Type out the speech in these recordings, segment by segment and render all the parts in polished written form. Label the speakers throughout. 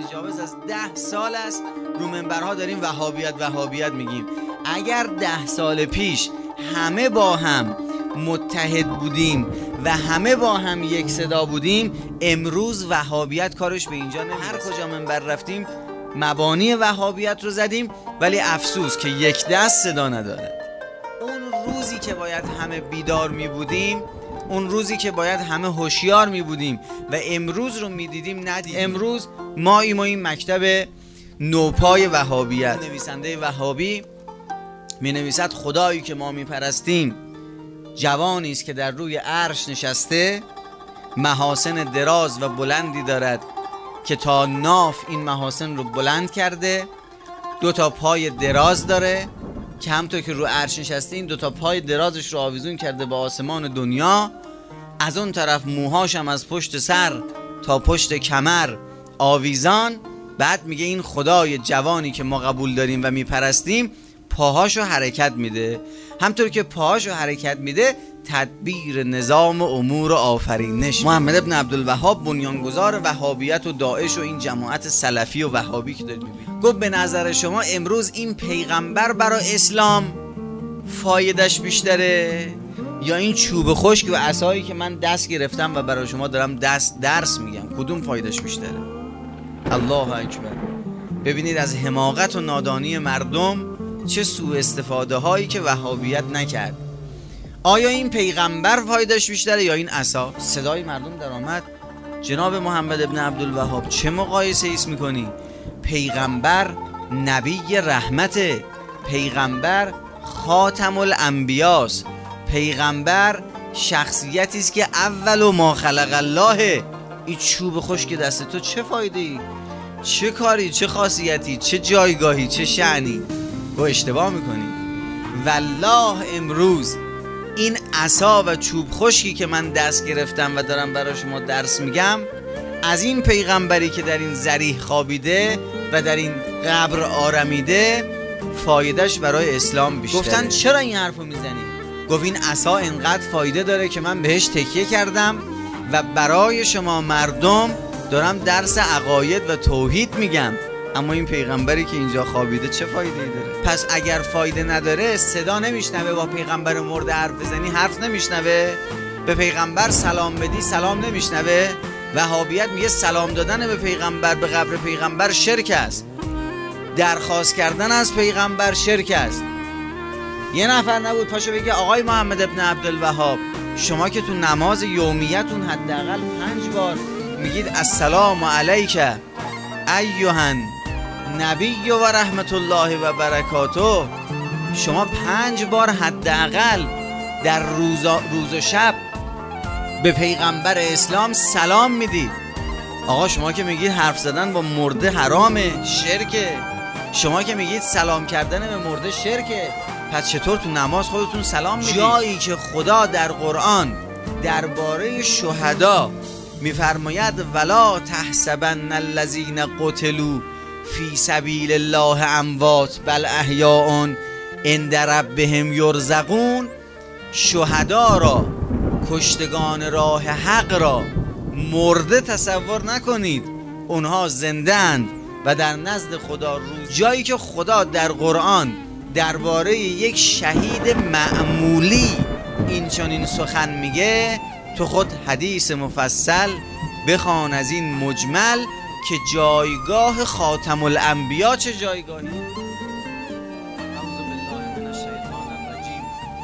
Speaker 1: جاوز از 10 سال است رو منبرها داریم وهابیت میگیم. اگر 10 سال پیش همه با هم متحد بودیم و همه با هم یک صدا بودیم، امروز وهابیت کارش به اینجا نمیرسه. هر کجا منبر رفتیم مبانی وهابیت رو زدیم، ولی افسوس که یک دست صدا نداره. اون روزی که باید همه بیدار می بودیم، اون روزی که باید همه هوشیار می بودیم و امروز رو می دیدیم ندیدیم. امروز ما این مکتب نوپای وهابیت، نویسنده وهابی می نویسد خدایی که ما می پرستیم جوانی است که در روی عرش نشسته، محاسن دراز و بلندی دارد که تا ناف این محاسن رو بلند کرده، 2 تا پای دراز داره که همطور که رو عرش نشسته این 2 تا پای درازش رو آویزون کرده به آسمان دنیا. از اون طرف موهاش هم از پشت سر تا پشت کمر آویزان. بعد میگه این خدای جوانی که ما قبول داریم و میپرستیم پاهاشو حرکت میده. همطور که پاهاشو حرکت میده تدبیر نظام امور و آفرینش. محمد ابن عبدالوهاب بنیانگذار وهابیت و داعش و این جماعت سلفی و وهابی که دارید میبینید، گفت به نظر شما امروز این پیغمبر برای اسلام فایدهش بیشتره یا این چوب خشک و عصایی که من دست گرفتم و برای شما دارم درس میگم؟ کدوم فایدهش بیشتره؟ الله اکبر. ببینید از حماقت و نادانی مردم چه سوء استفاده هایی که وهابیت نکرد. آیا این پیغمبر فایدهش بیشتره یا این عصا؟ صدای مردم در آمد. جناب محمد ابن عبدالوهاب چه مقایسه ایست میکنی؟ پیغمبر نبی رحمته، پیغمبر خاتم الانبیاست، پیغمبر شخصیتی است که اول ما خلق الله. این چوب خشک دست تو چه فایده ای؟ چه کاری؟ چه خاصیتی؟ چه جایگاهی؟ چه شأنی؟ و اشتباه میکنی. والله امروز این عصا و چوب خشکی که من دست گرفتم و دارم برای شما درس میگم، از این پیغمبری که در این ذریح خوابیده و در این قبر آرمیده فایدهش برای اسلام بیشتره. گفتن چرا این حرفو میزنی؟ گفت این عصا انقدر فایده داره که من بهش تکیه کردم و برای شما مردم دارم درس عقاید و توحید میگم. اما این پیغمبری که اینجا خوابیده چه فایده‌ای داره؟ پس اگر فایده نداره صدا نمیشنوه، با پیغمبر مرده حرف بزنی حرف نمیشنوه، به پیغمبر سلام بدی سلام نمیشنوه. وهابیت میگه سلام دادن به پیغمبر، به قبر پیغمبر شرک است، درخواست کردن از پیغمبر شرک است. یه نفر نبود پاشو بگه آقای محمد ابن عبدالوهاب شما که تو نماز یومیتون حداقل 5 بار میگید السلام علیک ایها نبی و رحمت الله و برکاته، شما 5 بار حداقل در روز و شب به پیغمبر اسلام سلام میدید. آقا شما که میگید حرف زدن با مرده حرامه، شرکه، شما که میگید سلام کردن به مرده شرکه، پس چطور تو نماز خودتون سلام میدید؟ جایی که خدا در قرآن درباره شهدا میفرماید ولا تحسبن الذین قتلوا فی سبیل الله اموات بل احیاء عند ربهم یرزقون، شهدا را، کشتگان راه حق را مرده تصور نکنید، اونها زنده اند و در نزد خدا روز. جایی که خدا در قرآن درباره یک شهید معمولی این چنین سخن میگه، تو خود حدیث مفصل بخوان از این مجمل که جایگاه خاتم الانبیا چه جایگاهی. اعوذ بالله من الشیطان الرجیم.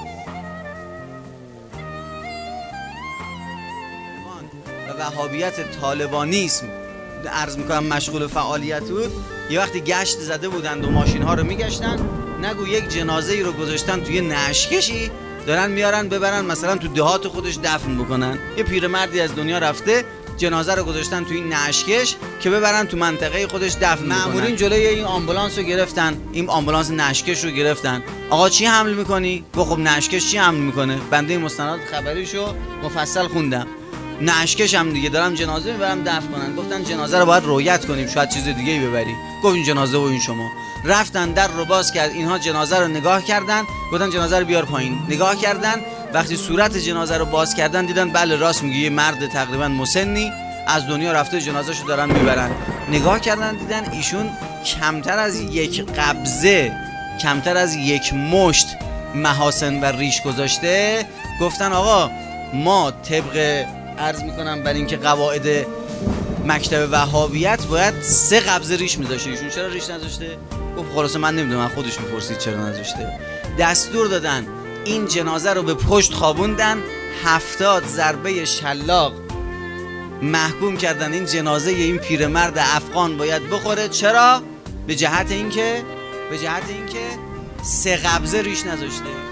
Speaker 1: و وهابیت طالبانیسم عرض میکنم مشغول فعالیت بود. یه وقتی گشت زده بودند و ماشین ها رو میگشتن، نگو یک جنازه ای رو گذاشتن توی نعشکشی دارن میارن ببرن مثلا تو دهات خودش دفن بکنن. یه پیرمردی از دنیا رفته، جنازه رو گذاشتن توی این نعشکش که ببرن تو منطقه خودش دفن بکنن. مامورین جلوی این آمبولانس رو گرفتن، این آمبولانس نعشکش رو گرفتن. آقا چی حمل میکنی؟ گفت خب نعشکش چی حمل میکنه؟ بنده مستند خبریشو مفصل خوندم. نعشکش هم دیگه دارم جنازه میبرم دفن کنن. گفتن جنازه رو باید رویت کنیم، شاید چیز دیگه ای ببری. گفت این جنازه و این شما. رفتن در رو باز کرد، اینها جنازه رو نگاه کردن، گفتن جنازه رو بیار پایین. نگاه کردن، وقتی صورت جنازه رو باز کردن دیدن بله راست میگه، یه مرد تقریبا مسنی از دنیا رفته، جنازه‌شو دارن میبرن. نگاه کردن دیدن ایشون کمتر از یک قبضه، کمتر از یک مشت محاسن و ریش گذاشته. گفتن آقا ما طبق عرض میکنم بر اینکه قواعد مکتب وهابیت باید 3 قبضه ریش میذاشته، ایشون چرا ریش نذاشته؟ گفت خلاصه من نمیدونم، خودش میپرسید چرا نذاشته. دستور دادن این جنازه رو به پشت خوابوندن، 70 ضربه شلاق محکوم کردن این جنازه این پیرمرد افغان باید بخوره. چرا؟ به جهت اینکه 3 قبضه ریش نذاشته.